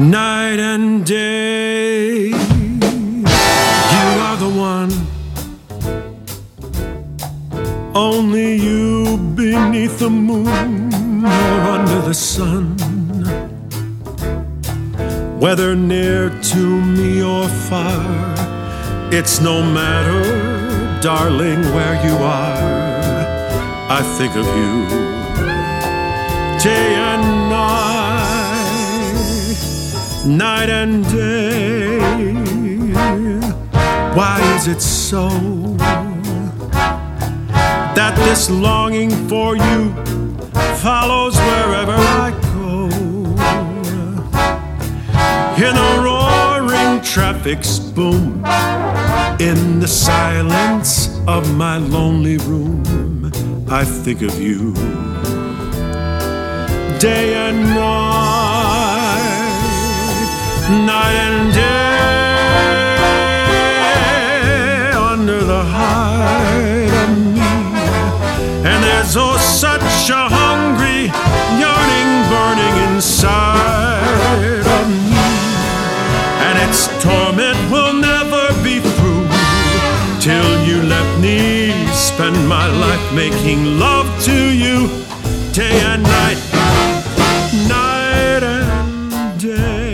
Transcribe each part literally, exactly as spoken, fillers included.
Night and day, you are the one. Only you beneath the moon or under the sun. Whether near to me or far, it's no matter, darling, where you are. I think of you day and night, night and day. Why is it so that this longing for you follows wherever I go? In a roaring traffic's boom, in the silence of my lonely room, I think of you day and night, night and day, under the hide of me. And there's oh such a hungry yearning burning inside of me, and its torment will never be through till you let me spend my life making love to you day and night, night and day.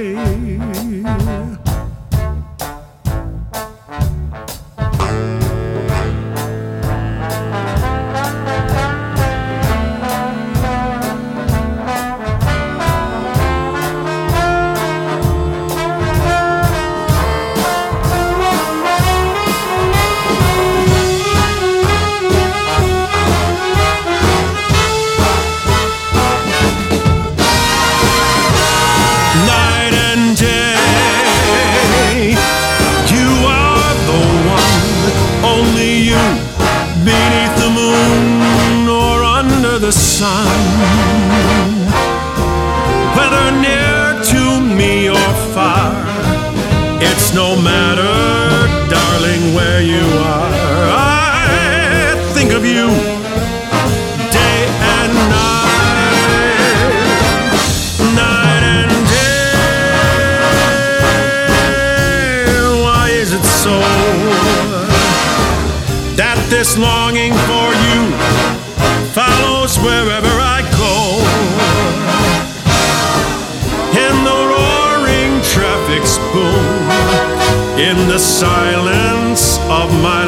Beneath the moon or under the sun, whether near to me or far, it's no matter, darling, where you are. I think of you day and night, night and day. Why is it so that this longing for you follows wherever I go? In the roaring traffic's boom, in the silence of my